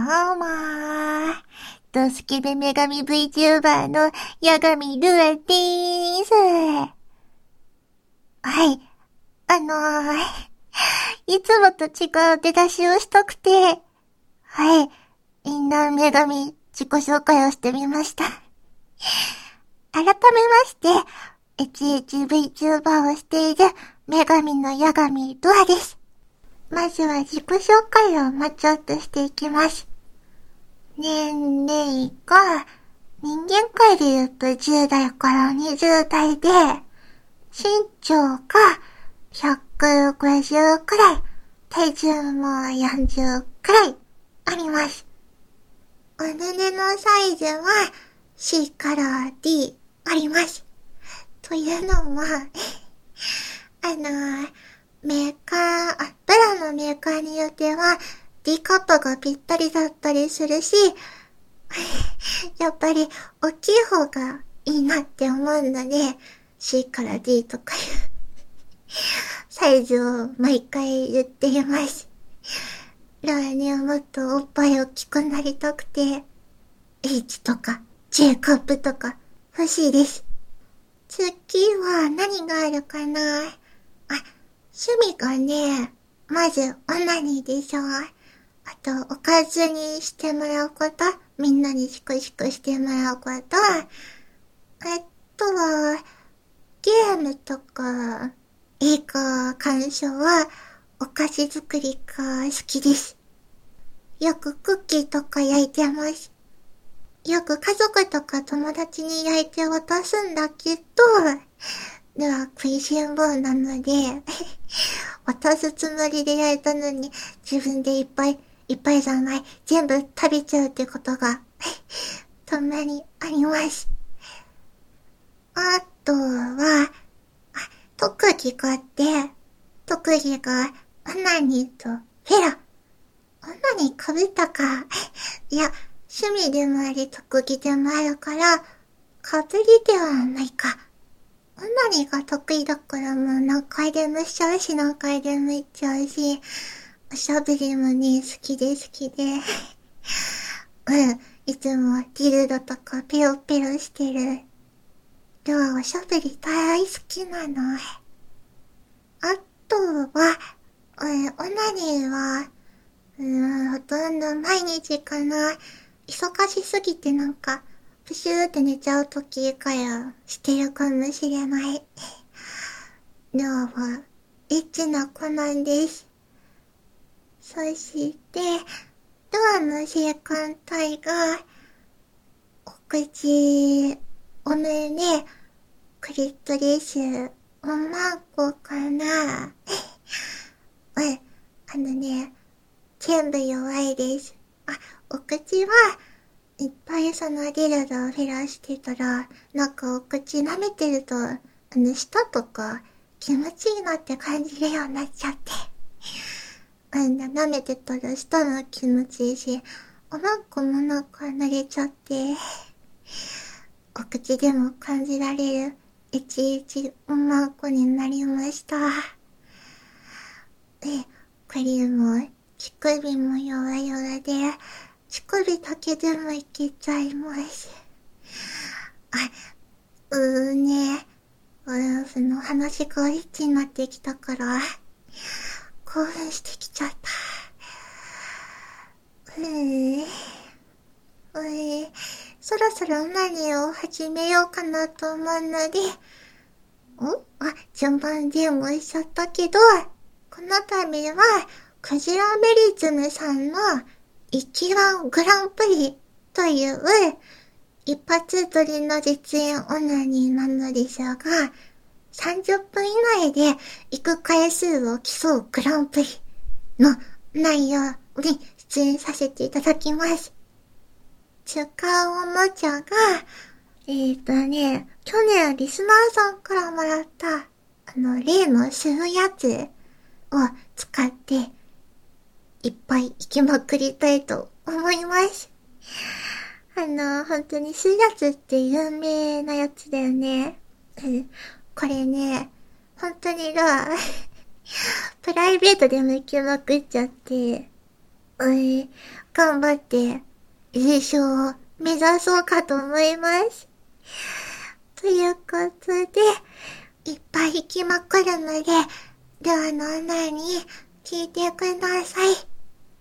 ドスケベ女神 VTuber のヤガミルアでーす。はい。いつもと違う出だしをしたくて、はい。インナー女神自己紹介をしてみました。改めまして、HHVTuber をしている女神のヤガミルアです。まずは自己紹介をちょっとしていきます。年齢が人間界で言うと10代から20代で、身長が150くらい、体重も40くらいあります。お胸のサイズは C から D あります。というのも、ブラのメーカーによっては D カップがぴったりだったりするし、やっぱり大きい方がいいなって思うので C から D とかいうサイズを毎回言っています。ロアにはもっとおっぱい大きくなりたくて H とか J カップとか欲しいです。次は何があるかな。趣味がね、まずオナニーでしょ。あとおかずにしてもらうこと、みんなにシクシクしてもらうこと、あとはゲームとか映画鑑賞はお菓子作りが好きです。よくクッキーとか焼いてます。よく家族とか友達に焼いて渡すんだけど、では食いしん坊なので渡すつもりで焼いたのに自分でいっぱいじゃない全部食べちゃうってことがたまにあります。あとは特技があって、特技がオナニーとフェラ。オナニー被ったか。いや、趣味でもあり特技でもあるから、被りではないか。オナニーが得意だからもう何回でもしちゃうし何回でも行っちゃうし、おしゃべりもね、好きで。いつもディルドとかペロペロしてる。ではおしゃべり大好きなの。あとは、オナニーは、ほとんど毎日かな。忙しすぎてプシューって寝ちゃうときからしてるかもしれない。では、エッチな子なんです。そして、ドアの性感帯が、お口、お胸、クリトリス、おまんこかな。全部弱いです。お口はいっぱいそのディルドをフェラしてたら、お口舐めてると、舌とか気持ちいいなって感じるようになっちゃって。舐めてたら舌も気持ちいいし、おまんこも慣れちゃって、お口でも感じられる、いちいちおまんこになりました。これも、乳首も弱々で、乳首だけでもいけちゃいます。その話がエッチになってきたから、興奮してきちゃった。そろそろ何を始めようかなと思うので、順番前後しちゃったけど、この度は、クジラメリズムさんの一番グランプリという一発撮りの実演オナニーなのですが、30分以内で行く回数を競うグランプリの内容に出演させていただきます。使うおもちゃが、去年リスナーさんからもらった、例の吸うやつを使って、いっぱい行きまくりたいと思います。本当に吸うやつって有名なやつだよね。これね、本当にプライベートでも行きまくっちゃって、 頑張って優勝を目指そうかと思います。ということで、いっぱい弾きまくるので、ルアの女に聞いてください。